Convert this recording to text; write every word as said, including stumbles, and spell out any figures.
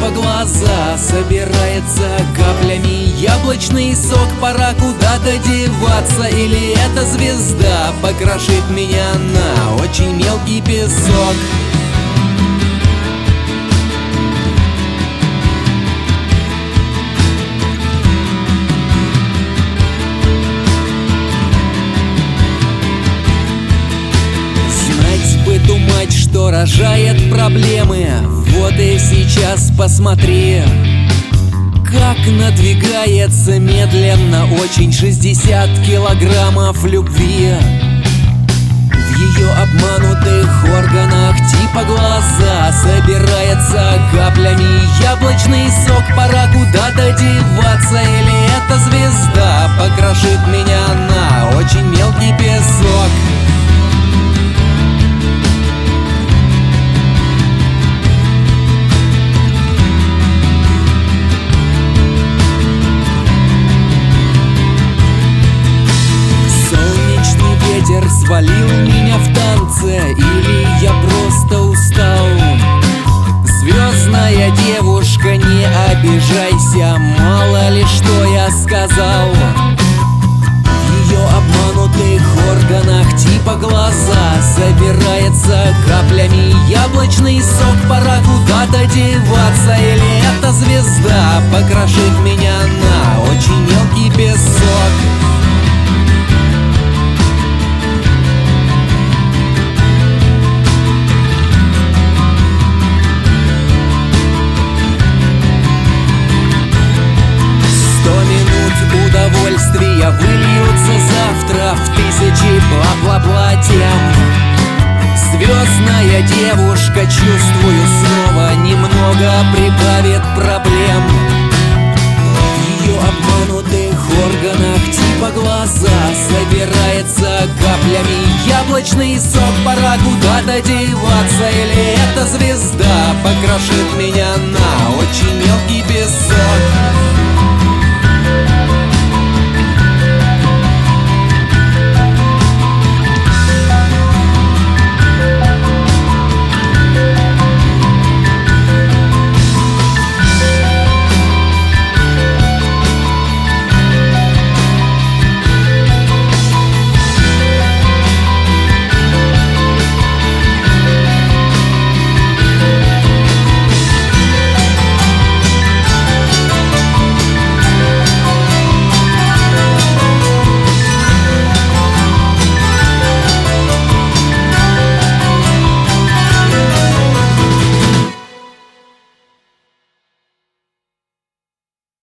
типа глаза. Собирается каплями яблочный сок. Пора куда-то деваться, или эта звезда покрошит меня на очень мелкий песок. Мать, что рожает проблемы. Вот и сейчас посмотри, как надвигается медленно очень шестьдесят килограммов любви. В ее обманутых органах типа глаза собирается каплями яблочный сок. Пора куда-то деваться, или эта звезда покрошит меня на очень мелкий песок. Ветер свалил меня в танце, или я просто устал? Звездная девушка, не обижайся, мало ли что я сказал. В ее обманутых органах типа глаза собирается каплями яблочный сок. Пора куда-то деваться, или эта звезда покрошит меня на очень мелкий песок. Удовольствия выльются завтра в тысячи бла-бла-бла тем. Звездная девушка, чувствую, снова немного прибавит проблем. В ее обманутых органах типа глаза собирается каплями яблочный сок. Пора куда-то деваться, или эта звезда